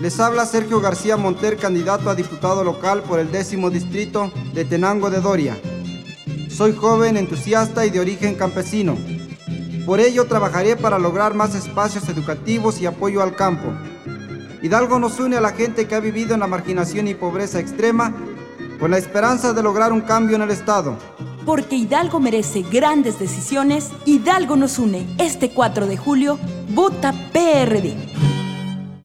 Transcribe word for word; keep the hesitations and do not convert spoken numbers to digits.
Les habla Sergio García Monter, candidato a diputado local por el décimo distrito de Tenango de Doria. Soy joven, entusiasta y de origen campesino. Por ello trabajaré para lograr más espacios educativos y apoyo al campo. Hidalgo nos une a la gente que ha vivido en la marginación y pobreza extrema con la esperanza de lograr un cambio en el Estado. Porque Hidalgo merece grandes decisiones, Hidalgo nos une. Este cuatro de julio, vota P R D.